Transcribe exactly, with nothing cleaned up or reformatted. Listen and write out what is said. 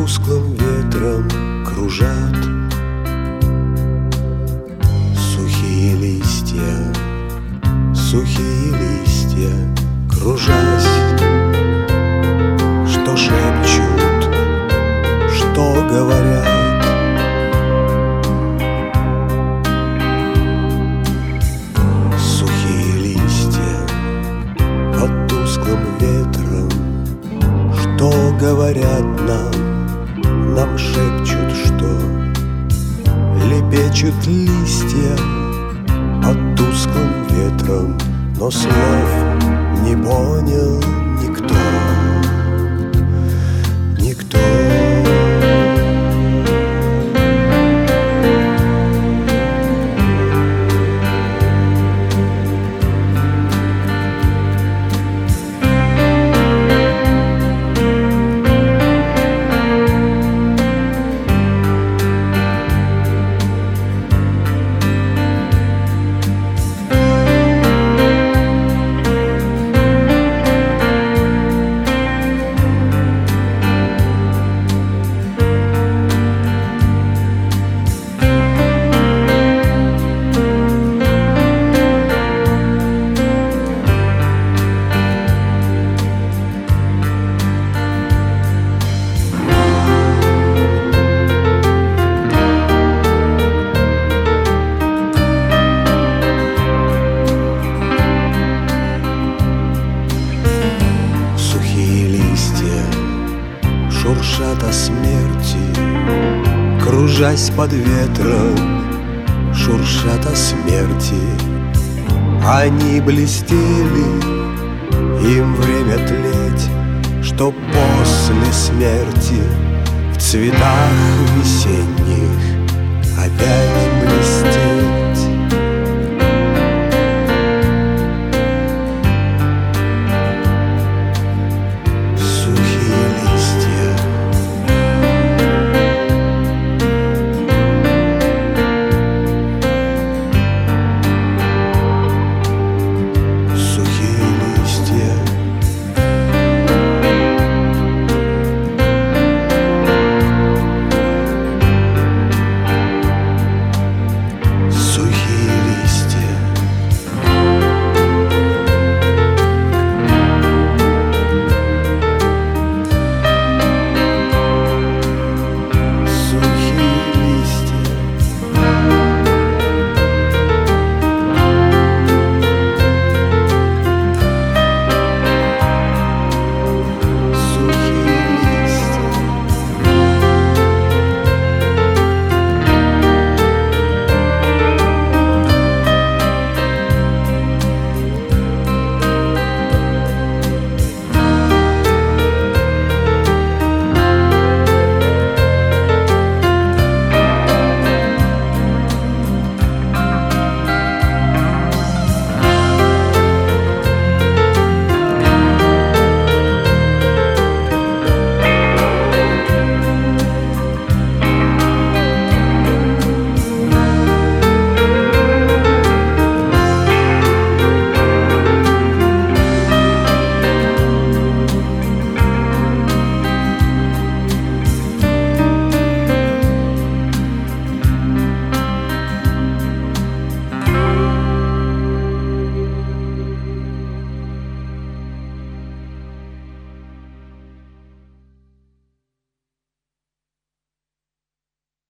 тусклым ветром кружат сухие листья, сухие листья, кружась. Что шепчут, что говорят, сухие листья под тусклым ветром. Что говорят нам, нам шепчут, что лепечут листья под тусклым ветром, но слов не понял никто, никто. Шуршат о смерти, кружась под ветром, шуршат о смерти. Они блестели, им время тлеть, что после смерти в цветах весенних опять блестеть.